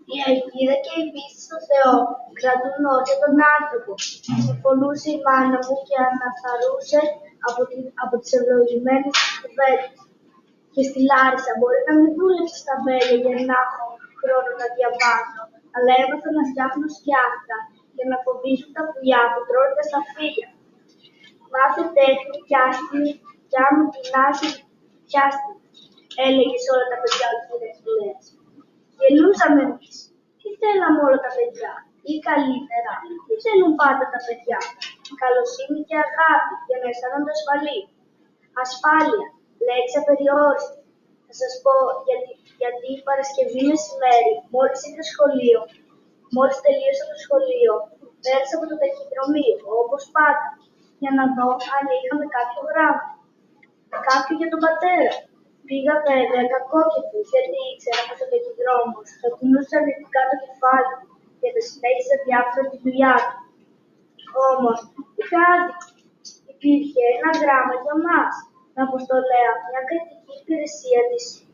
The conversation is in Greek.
Η ελπίδα και η πίστη στο Θεό κρατούν όρθιο τον άνθρωπο. Συμφωνούσε η μάνα μου και αναθαρρούσε από τις ευλογημένες κουβέντες. Και στη Λάρισα μπορεί να μην δούλεψε στα βέλια για να έχω χρόνο να διαβάζω, αλλά έμαθα να φτιάχνω σκιάχτα για να φοβίζουν τα πουλιά που τρώνε τα σταφύλια. Μάθε τέχνη κι αν μου πεινάσει, πιάστη, έλεγε σε όλα τα παιδιά ο κύριος Λέας. Γελούσαμε εμείς. Τι θέλαμε όλα τα παιδιά, ή καλύτερα, τι θέλουν πάντα τα παιδιά? Καλοσύνη και αγάπη για να αισθάνονται ασφαλή. Ασφάλεια, λέξη απεριόριστη. Θα σας πω γιατί η Παρασκευή μεσημέρι, μόλις τελείωσα το σχολείο, πέρασα από το ταχυδρομείο, όπως πάντα, για να δω αν είχαμε κάποιο γράμμα. Κάποιο για τον πατέρα. Πήγα βέβαια κακόκεφος, γιατί ήξερα πως ο ταχυδρόμος θα κουνούσε αρνητικά το κεφάλι και θα συνέχισε διάφορα τη δουλειά του. Όμως, είχα άδικο. Υπήρχε ένα γράμμα για μας, την αποστολέα, μια κρατική υπηρεσία της